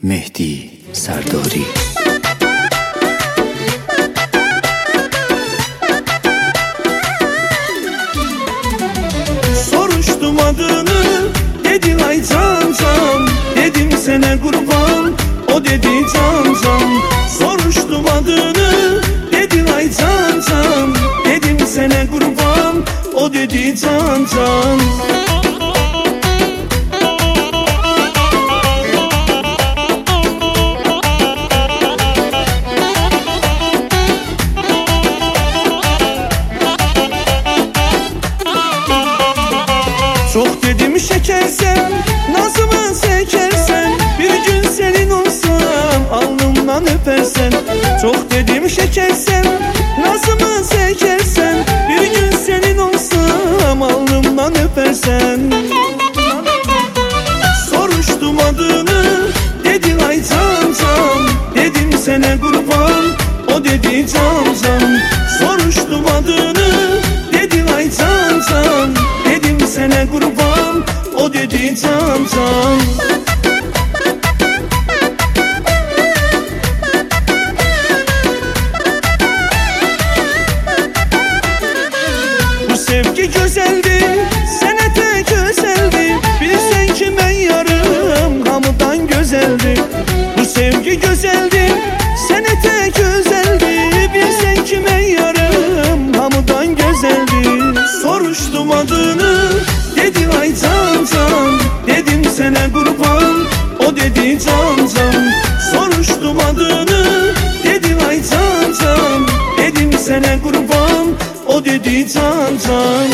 مهدی سرداری. Soruştum adını, dedin ay can can. Dedim sana kurban, o dedi can can. Soruştum adını, dedin ay can can. Dedim sana kurban, o dedi can can. Çok dedim şekersen, nazımı sekersen. Bir gün senin olsam, alnımdan öpersen. Çok dedim şekersen, nazımı sekersen. Bir gün senin olsam, alnımdan öpersen. Soruştum adını, dedin ay can can. Dedim sana kurban, o dedi can can. Soruştum adını, dedin ay can can. Dedim sana kurban, o dedi can can. Bu sevgi güzeldi, sana tek özeldi. Bilsen ki ben yarım, hamıdan güzeldi. Bu sevgi güzeldi, sana tek özeldi. Bilsen ki ben yarım, hamıdan güzeldi. Soruştum adını, dedin ay can can. Dedim sana kurban, o dedi can can. Soruştum adını, dedin ay can can. Dedim sana kurban, o dedi can can.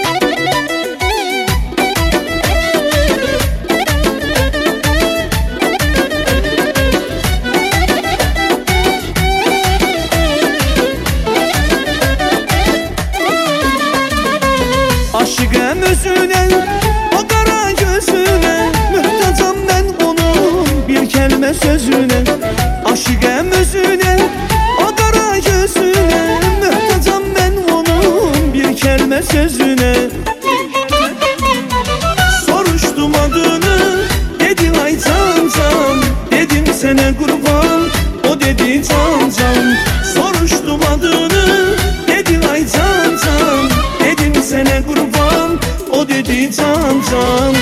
Aşıkım özüne, o kara gözüne. Mühtacam ben onun bir kelime sözüne. Aşıkım özüne, o kara gözüne. Mühtacam ben onun bir kelime sözüne. Soruştum adını, dedin ay can can. Dedim sana kurban, o dedi can can. Soruştum adını, dedin ay can can. Dedim sana kurban, o dedi can can.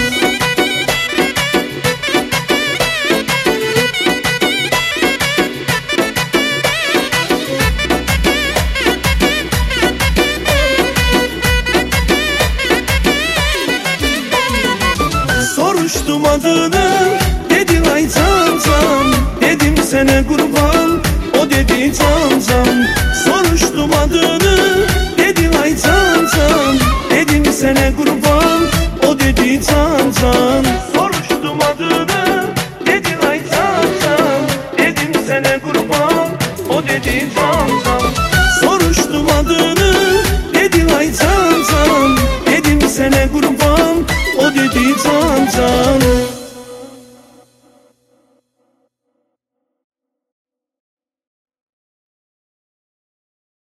Soruştum adını, dedin ay can can. Dedim sana kurban, o dedi can can. Soruştum adını, dedin ay can can. Dedim sana kurban, o dedi can can. Soruştum adını, dedin ay can can. Dedim sana kurban, o dedi can can. Soruştum adını, dedin ay can can. Dedim sana kurban, o dedi can can.